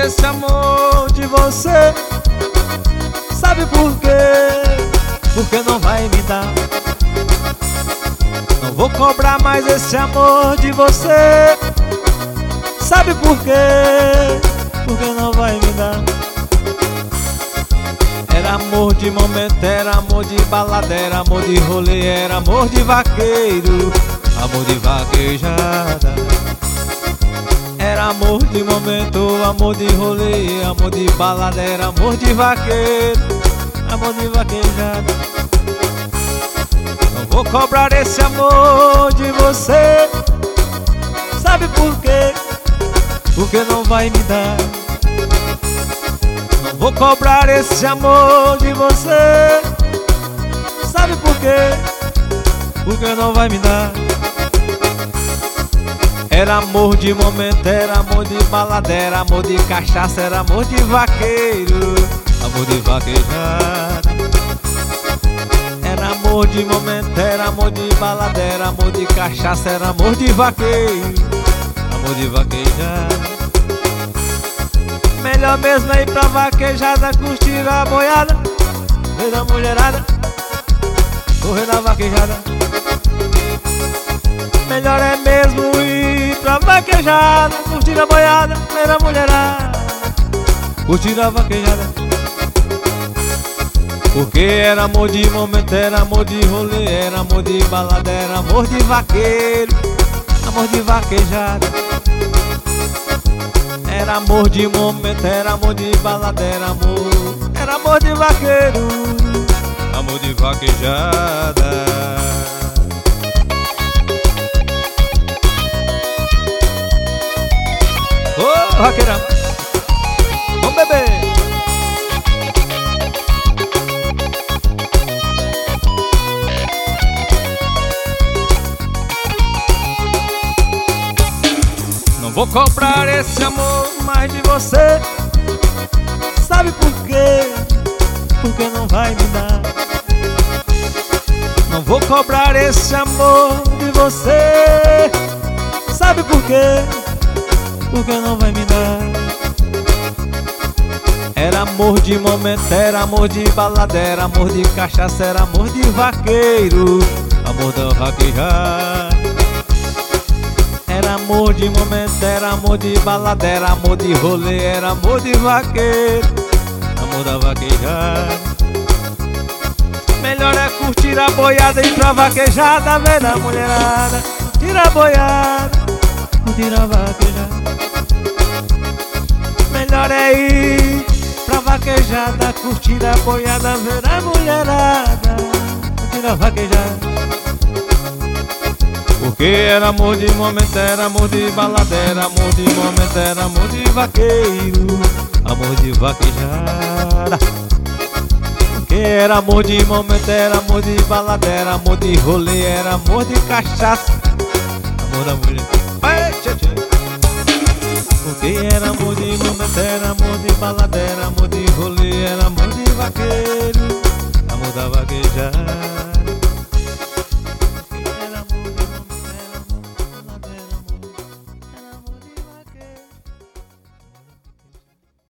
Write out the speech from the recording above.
esse amor de você. Sabe por quê? Porque não vai me dar. Não vou cobrar mais esse amor de você. Sabe por quê? Porque não vai me dar. Era amor de momento, era amor de balada, era amor de rolê, era amor de vaqueiro, amor de vaquejada. Era amor de momento, amor de rolê, amor de balada, era amor de vaqueiro, amor de vaquejada. Não vou cobrar esse amor de você. Sabe por quê? Porque não vai me dar. Não vou cobrar esse amor de você. Sabe por quê? Porque não vai me dar. Era amor de momento, era amor de balada, era amor de cachaça, era amor de vaqueiro, amor de vaquejada. Era amor de momento, era amor de balada, era amor de cachaça, era amor de vaqueiro, amor de vaquejada. Melhor mesmo é ir pra vaquejada, curtir a boiada, ver a mulherada, correr na vaquejada. Melhor é mesmo ir pra vaquejada, curtir a boiada, ver a mulherada, curtir a vaquejada. Porque era amor de momento, era amor de rolê, era amor de balada, era amor de vaqueiro, amor de vaquejada. Era amor de momento, era amor de balada, era amor de vaqueiro, amor de vaquejada. Ô, vaqueirão, vamos beber. Não vou cobrar esse amor mais de você. Sabe por quê? Porque não vai me dar. Não vou cobrar esse amor de você. Sabe por quê? Porque não vai me dar. Era amor de momento, era amor de balada, era amor de cachaça, era amor de vaqueiro, amor da vaquejada. Era amor de momento, era amor de balada, era amor de rolê, era amor de vaqueiro, amor da vaquejada. Melhor é curtir a boiada e ir pra vaquejada, ver a mulherada, curtir a boiada, curtir a vaquejada. Melhor é ir pra vaquejada, curtir a boiada, ver a mulherada, curtir a vaquejada. Porque era amor de momento, era amor de balada, era amor de momento, era amor de vaqueiro, amor de vaquejada. Porque era amor de momento, era amor de balada, era amor de rolê, era amor de cachaça, amor da mulher. Ai, tchê, tchê. Porque era amor de momento, era amor de balada, era amor de rolê, era amor de vaqueiro, amor da vaquejada.